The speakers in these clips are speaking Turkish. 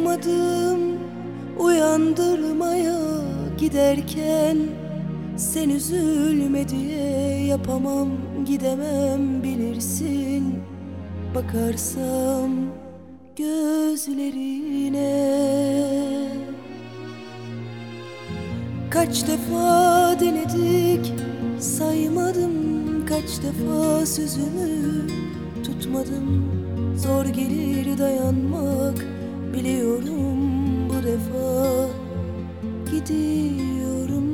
Uyuyamadım, uyandırmaya giderken sen üzülme diye yapamam, gidemem bilirsin. Bakarsam gözlerine kaç defa denedik, saymadım. Kaç defa sözümü tutmadım. Zor gelir dayanmak, biliyorum bu defa gidiyorum.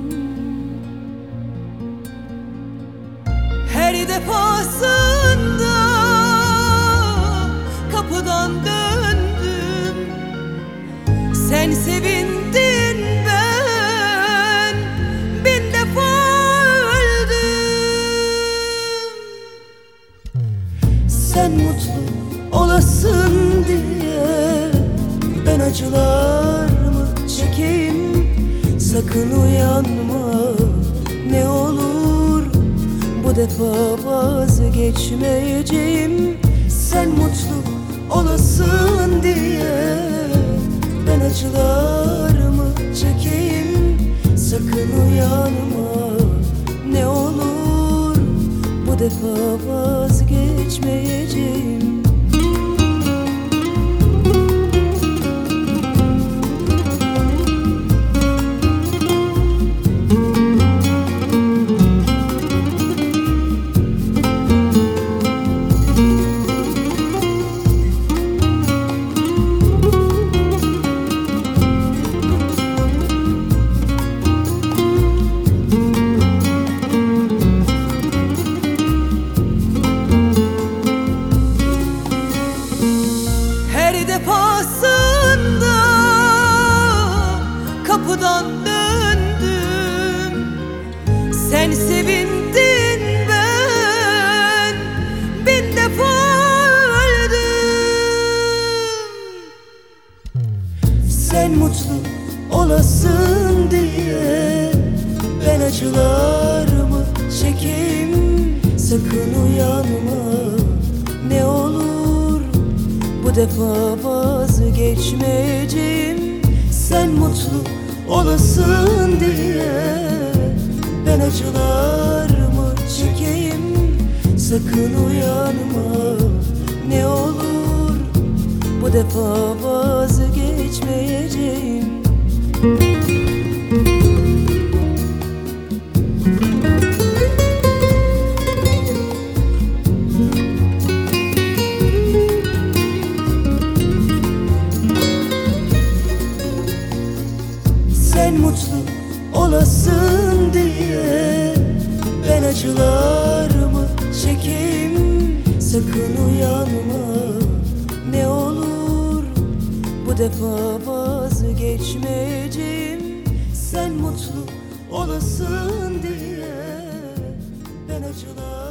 Her defasında kapıdan döndüm. Sen sevindin, ben bin defa öldüm. Sen mutlu olasın diye ben acılarımı çekeyim. Sakın uyanma, ne olur bu defa vazgeçmeyeceğim. Sen mutlu olasın diye ben acılarımı çekeyim. Sakın uyanma, ne olur bu defa vazgeçmeyeceğim. Defasında kapıdan döndüm. Sen sevindin, ben bin defa öldüm. Sen mutlu olasın diye ben acılarımı çekeyim. Sakın uyanma, ne olur bu defa vazgeçmeyeceğim. Sen mutlu olasın diye ben acılarımı çekeyim. Sakın uyanma, ne olur bu defa vazgeçmeyeceğim. Sen mutlu olasın diye ben acılarımı çekeyim. Sakın uyanma, ne olur bu defa vazgeçmeyeceğim. Sen mutlu olasın diye ben acılarımı